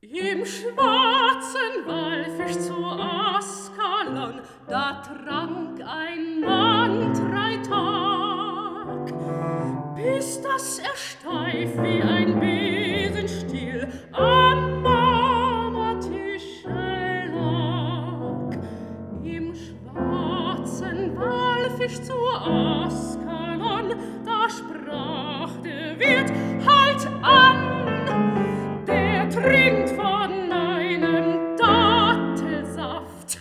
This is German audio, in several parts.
Im schwarzen Walfisch zu Askalon, da trank ein Mann 3 Tag, bis dass er steif wie ein Besenstiel am Marmortische lag. Im schwarzen Walfisch zu Askalon, da sprach der Wirt: Halt an! Der trinkt von meinem Dattelsaft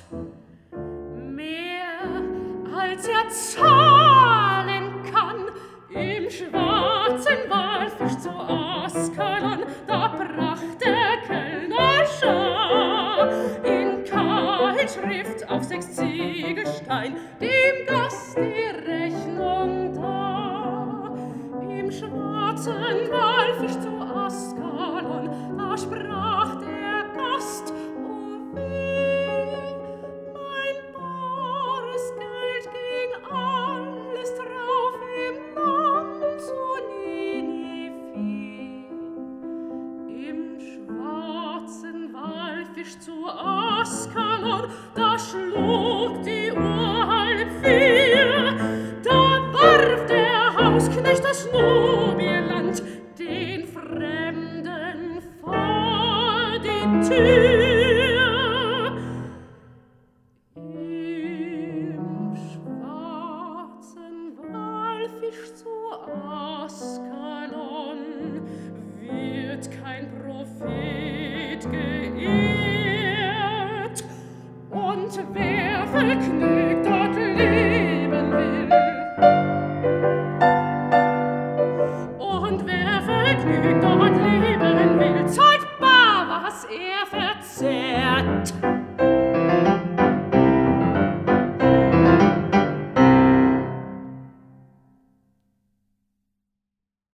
mehr, als er zahlen kann. Im schwarzen Walfisch zu Askalon, da bracht der Kellner Schar in Kahlschrift auf 6 Ziegelstein dem Gast die Rechnung dar. Im schwarzen Walfisch zu Askalon, da sprach der Gast: O weh, mein bares Geld ging alles drauf im Land zu Ninive. Im schwarzen Walfisch zu Askalon, da schlug die Uhr 3:30. Da warf der Hausknecht das Nobelland den Fremden vor die Tür. Im schwarzen Walfisch zu Askalon wird kein Prophet geehrt, und wer vergnügt dort leben will, und wer vergnügt dort leben will, zahlt bar, was er verzehrt.